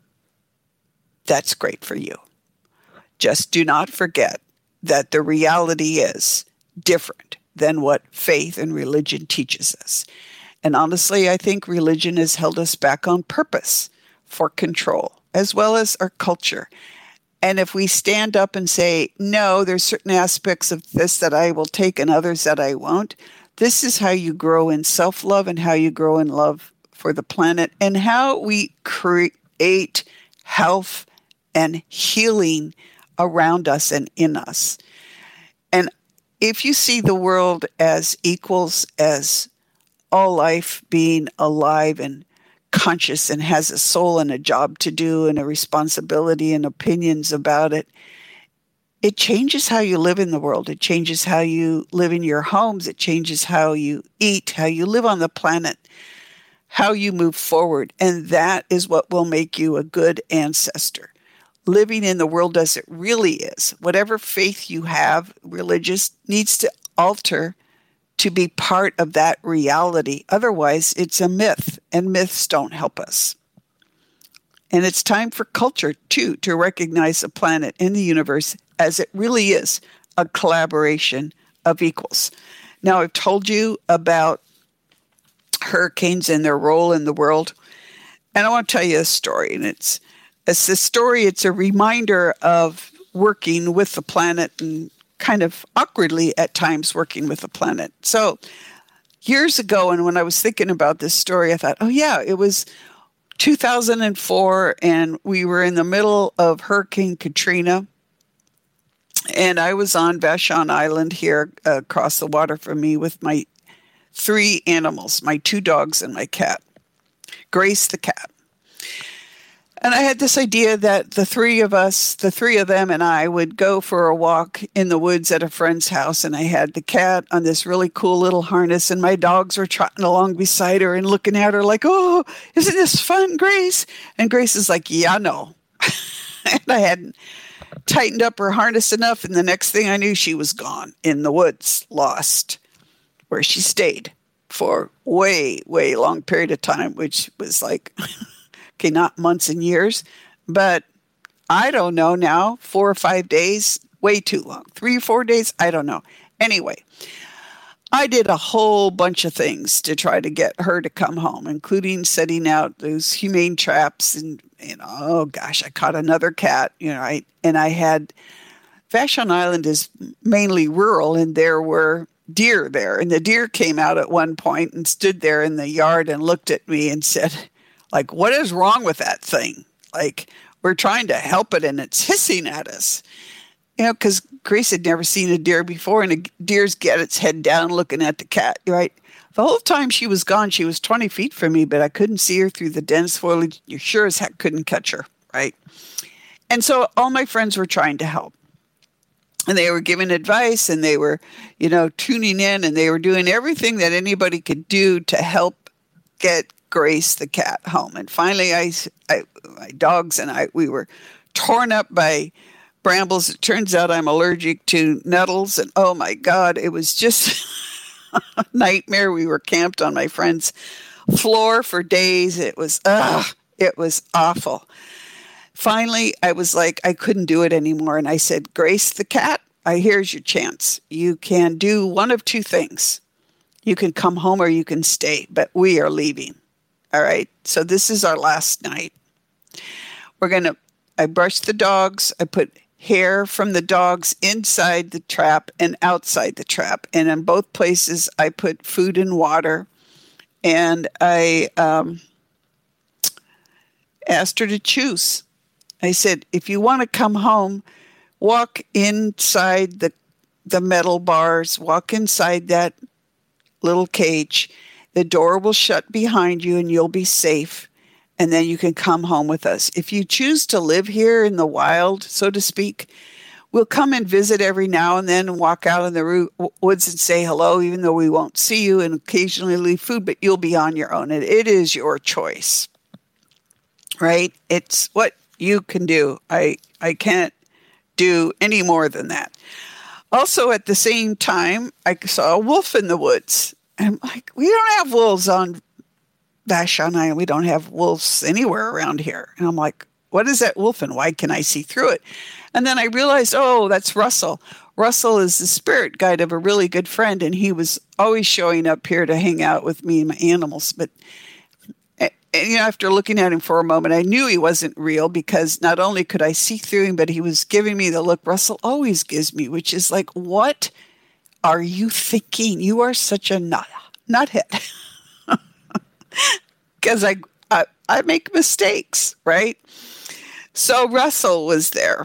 That's great for you. Just do not forget that the reality is different than what faith and religion teaches us. And honestly, I think religion has held us back on purpose for control, as well as our culture. And if we stand up and say, no, there's certain aspects of this that I will take and others that I won't, this is how you grow in self-love and how you grow in love for the planet and how we create health and healing around us and in us. And if you see the world as equals, as all life being alive and conscious and has a soul and a job to do and a responsibility and opinions about it, it changes how you live in the world. It changes how you live in your homes. It changes how you eat, how you live on the planet, how you move forward. And that is what will make you a good ancestor. Living in the world as it really is, whatever faith you have, religious, needs to alter to be part of that reality. Otherwise, it's a myth, and myths don't help us. And it's time for culture, too, to recognize the planet and the universe as it really is, a collaboration of equals. Now, I've told you about hurricanes and their role in the world, and I want to tell you a story, and it's a story, it's a reminder of working with the planet and kind of awkwardly at times working with the planet. So years ago, and when I was thinking about this story, I thought, oh yeah, it was 2004, and we were in the middle of Hurricane Katrina, and I was on Vashon Island here across the water from me with my 3 animals, my 2 dogs and my cat, Grace the cat. And I had this idea that the 3 of them and I would go for a walk in the woods at a friend's house. And I had the cat on this really cool little harness, and my dogs were trotting along beside her and looking at her like, oh, isn't this fun, Grace? And Grace is like, yeah, no. And I hadn't tightened up her harness enough. And the next thing I knew, she was gone in the woods, lost, where she stayed for way, way long period of time, which was like... Okay, not months and years, but I don't know now, 4 or 5 days, way too long. 3 or 4 days, I don't know. Anyway, I did a whole bunch of things to try to get her to come home, including setting out those humane traps. And, oh gosh, I caught another cat, and I had, Vashon Island is mainly rural, and there were deer there. And the deer came out at one point and stood there in the yard and looked at me and said, like, what is wrong with that thing? Like, we're trying to help it and it's hissing at us. Because Grace had never seen a deer before, and a deer's got its head down looking at the cat, right? The whole time she was gone, she was 20 feet from me, but I couldn't see her through the dense foliage. You sure as heck couldn't catch her, right? And so all my friends were trying to help. And they were giving advice, and they were, tuning in, and they were doing everything that anybody could do to help get Grace the cat home. And finally, my dogs and I, we were torn up by brambles. It turns out I'm allergic to nettles, and oh my God, it was just a nightmare. We were camped on my friend's floor for days. It was awful. Finally, I was like, I couldn't do it anymore. And I said, Grace the cat, here's your chance. You can do one of 2 things. You can come home or you can stay, but we are leaving. All right. So this is our last night. I brushed the dogs. I put hair from the dogs inside the trap and outside the trap. And in both places, I put food and water. And I asked her to choose. I said, if you want to come home, walk inside the metal bars, walk inside that little cage. The door will shut behind you and you'll be safe. and then you can come home with us. If you choose to live here in the wild, so to speak, we'll come and visit every now and then and walk out in the woods and say hello, even though we won't see you, and occasionally leave food, but you'll be on your own. And it is your choice, right? It's what you can do. I can't do any more than that. Also, at the same time, I saw a wolf in the woods. And I'm like, we don't have wolves on Vashon Island. We don't have wolves anywhere around here. And I'm like, what is that wolf and why can I see through it? And then I realized, oh, that's Russell. Russell is the spirit guide of a really good friend, and he was always showing up here to hang out with me and my animals. But after looking at him for a moment, I knew he wasn't real because not only could I see through him, but he was giving me the look Russell always gives me, which is like, what are you thinking? You are such a nuthead. Because I make mistakes, right? So Russell was there.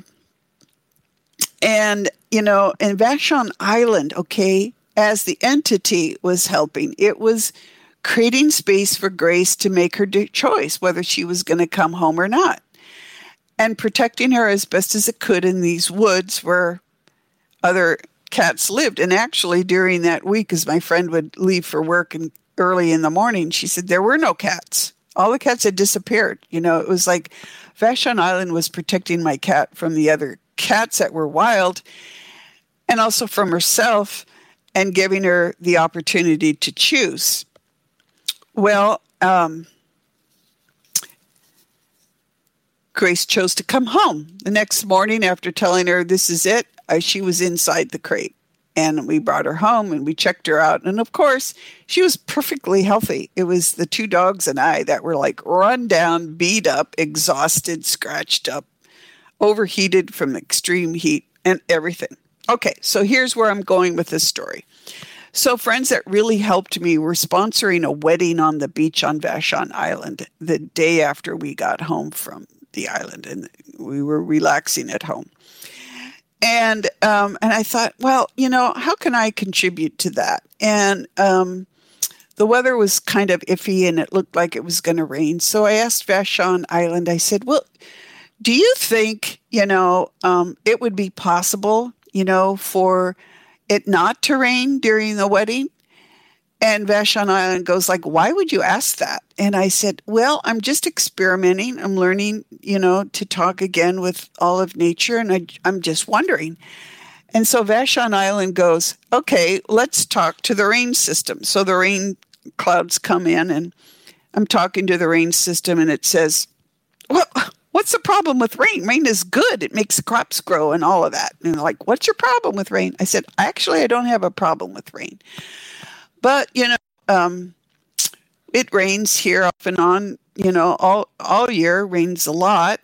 And, in Vashon Island, as the entity was helping, it was creating space for Grace to make her choice, whether she was going to come home or not, and protecting her as best as it could in these woods where other cats lived. And actually, during that week, as my friend would leave for work and early in the morning, she said there were no cats. All the cats had disappeared. It was like Vashon Island was protecting my cat from the other cats that were wild, and also from herself, and giving her the opportunity to choose. Well, Grace chose to come home. The next morning, after telling her this is it, she was inside the crate. And we brought her home and we checked her out. And of course, she was perfectly healthy. It was the two dogs and I that were like run down, beat up, exhausted, scratched up, overheated from extreme heat and everything. Okay, so here's where I'm going with this story. So friends that really helped me were sponsoring a wedding on the beach on Vashon Island the day after we got home from the island, and we were relaxing at home. And I thought, well, how can I contribute to that? And the weather was kind of iffy and it looked like it was going to rain. So I asked Vashon Island, I said, well, do you think, it would be possible, for it not to rain during the wedding? And Vashon Island goes like, why would you ask that? And I said, well, I'm just experimenting. I'm learning, to talk again with all of nature. And I'm just wondering. And so Vashon Island goes, okay, let's talk to the rain system. So the rain clouds come in and I'm talking to the rain system and it says, well, what's the problem with rain? Rain is good. It makes crops grow and all of that. And they're like, what's your problem with rain? I said, actually, I don't have a problem with rain. But, it rains here off and on, all year, rains a lot,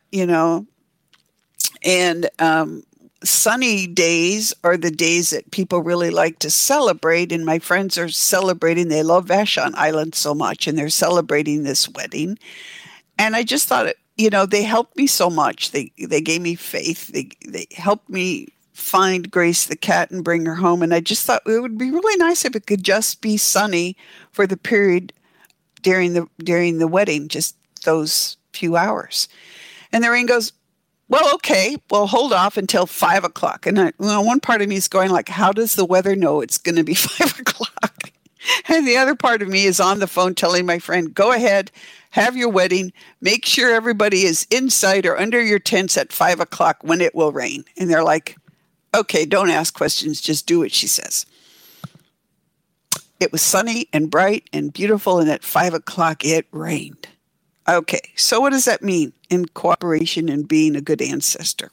and sunny days are the days that people really like to celebrate. And my friends are celebrating. They love Vashon Island so much, and they're celebrating this wedding. And I just thought, they helped me so much. They gave me faith. They helped me find Grace the cat and bring her home. And I just thought it would be really nice if it could just be sunny for the period during the wedding, just those few hours. And the rain goes, well, okay, well, hold off until 5 o'clock. And one part of me is going like, how does the weather know it's going to be 5 o'clock? And the other part of me is on the phone telling my friend, go ahead, have your wedding, make sure everybody is inside or under your tents at 5 o'clock when it will rain. And they're like, okay, don't ask questions, just do what she says. It was sunny and bright and beautiful, and at 5 o'clock it rained. Okay, so what does that mean in cooperation and being a good ancestor?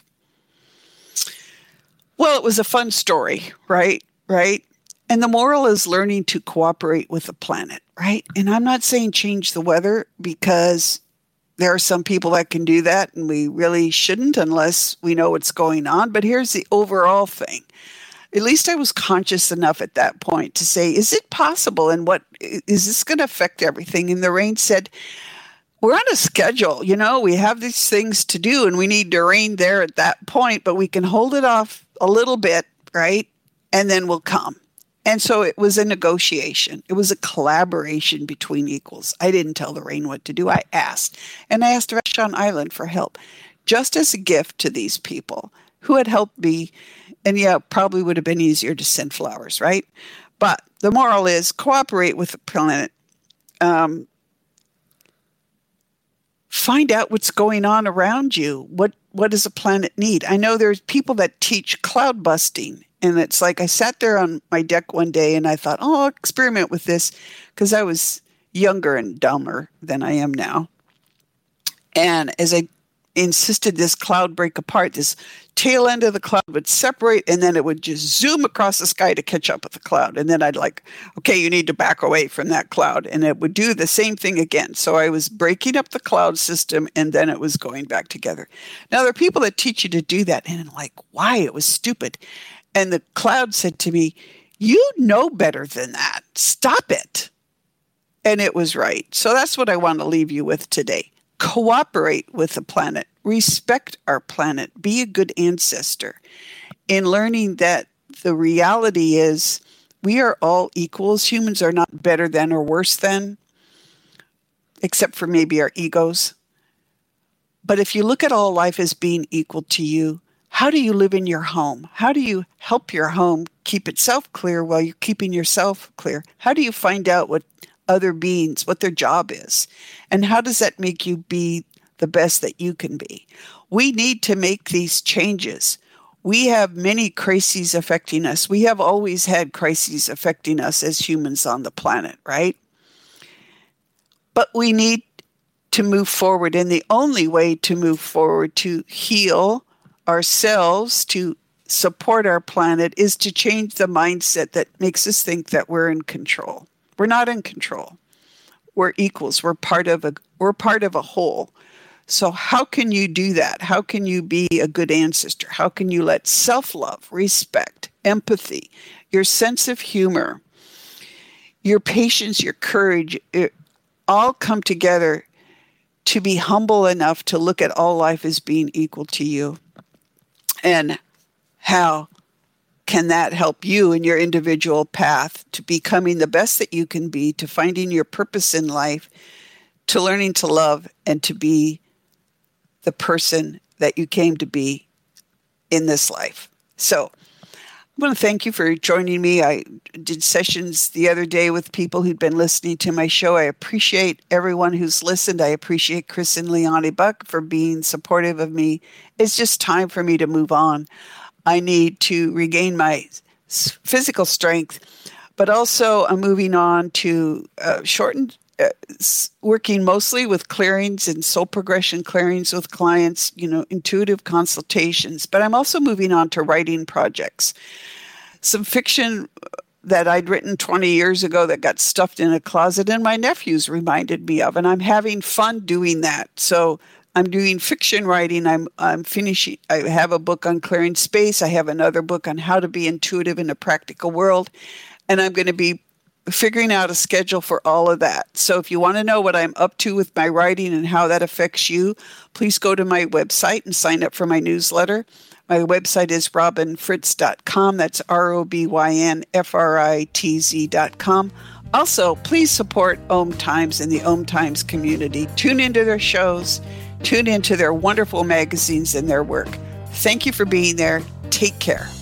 Well, it was a fun story, right? And the moral is learning to cooperate with the planet, right? And I'm not saying change the weather, because there are some people that can do that, and we really shouldn't unless we know what's going on. But here's the overall thing. At least I was conscious enough at that point to say, is it possible? And what is this going to affect everything? And the rain said, we're on a schedule. We have these things to do, and we need to rain there at that point, but we can hold it off a little bit, right? And then we'll come. And so it was a negotiation. It was a collaboration between equals. I didn't tell the rain what to do. I asked. And I asked Vashon Island for help, just as a gift to these people who had helped me. And yeah, it probably would have been easier to send flowers, right? But the moral is cooperate with the planet. Find out what's going on around you. What does a planet need? I know there's people that teach cloud busting. And it's like I sat there on my deck one day and I thought, oh, I'll experiment with this because I was younger and dumber than I am now. And as I insisted this cloud break apart, this tail end of the cloud would separate and then it would just zoom across the sky to catch up with the cloud. And then I'd like, okay, you need to back away from that cloud. And it would do the same thing again. So I was breaking up the cloud system and then it was going back together. Now there are people that teach you to do that. And I'm like, why? It was stupid. And the cloud said to me, you know better than that. Stop it. And it was right. So that's what I want to leave you with today. Cooperate with the planet. Respect our planet. Be a good ancestor. In learning that the reality is we are all equals. Humans are not better than or worse than, except for maybe our egos. But if you look at all life as being equal to you, how do you live in your home? How do you help your home keep itself clear while you're keeping yourself clear? How do you find out what other beings, what their job is? And how does that make you be the best that you can be? We need to make these changes. We have many crises affecting us. We have always had crises affecting us as humans on the planet, right? But we need to move forward. And the only way to move forward to heal ourselves, to support our planet, is to change the mindset that makes us think that we're in control. We're not in control. We're equals. We're part of a whole. So how can you do that? How can you be a good ancestor? How can you let self-love, respect, empathy, your sense of humor, your patience, your courage, all come together to be humble enough to look at all life as being equal to you? And how can that help you in your individual path to becoming the best that you can be, to finding your purpose in life, to learning to love, and to be the person that you came to be in this life? So I want to thank you for joining me. I did sessions the other day with people who'd been listening to my show. I appreciate everyone who's listened. I appreciate Chris and Leonie Buck for being supportive of me. It's just time for me to move on. I need to regain my physical strength, but also I'm moving on to working mostly with clearings and soul progression clearings with clients, intuitive consultations. But I'm also moving on to writing projects. Some fiction that I'd written 20 years ago that got stuffed in a closet and my nephews reminded me of, and I'm having fun doing that. So I'm doing fiction writing. I'm finishing. I have a book on clearing space. I have another book on how to be intuitive in a practical world. And I'm going to be figuring out a schedule for all of that. So if you want to know what I'm up to with my writing and how that affects you, please go to my website and sign up for my newsletter. My website is robinfritz.com. That's ROBYNFRITZ.com. Also, please support Om Times and the Om Times community. Tune into their shows. Tune into their wonderful magazines and their work. Thank you for being there. Take care.